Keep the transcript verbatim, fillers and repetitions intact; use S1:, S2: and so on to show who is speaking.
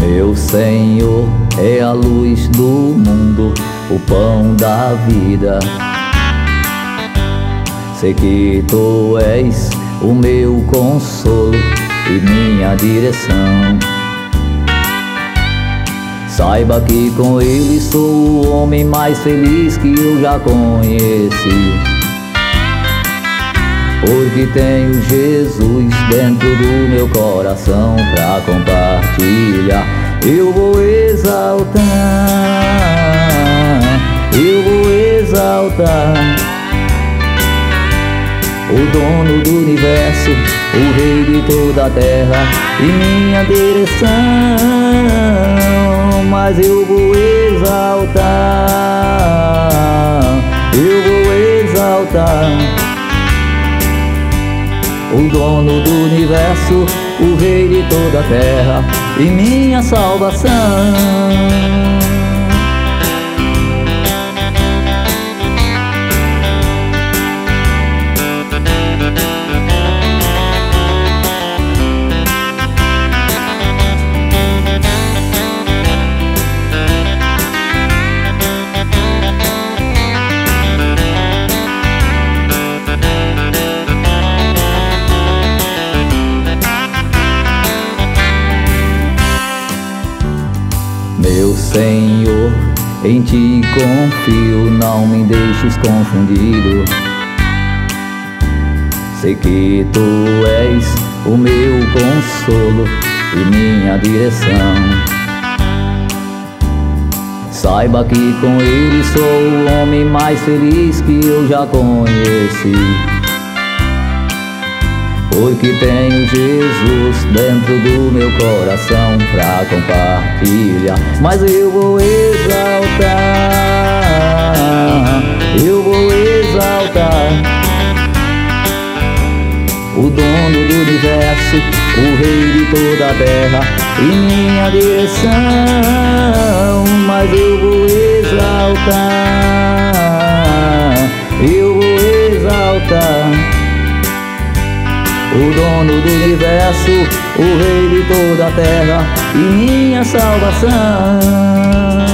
S1: Meu Senhor é a luz do mundo, o pão da vida. Sei que Tu és o meu consolo e minha direção. Saiba que com Ele sou o homem mais feliz que eu já conheci, porque tenho Jesus dentro do meu coração pra compartilhar. Eu vou exaltar, eu vou exaltar o dono do universo, o rei de toda a terra e minha direção. Mas eu vou exaltar, eu vou exaltar o dono do universo, o rei de toda a terra e minha salvação. Meu Senhor, em Ti confio, não me deixes confundido. Sei que Tu és o meu consolo e minha direção. Saiba que com Ele sou o homem mais feliz que eu já conheci, porque tenho Jesus dentro do meu coração pra compartilhar. Mas eu vou exaltar, eu vou exaltar o dono do universo, o rei de toda a terra e minha direção. Mas eu vou exaltar, eu vou exaltar o dono do universo, o rei de toda a terra e minha salvação.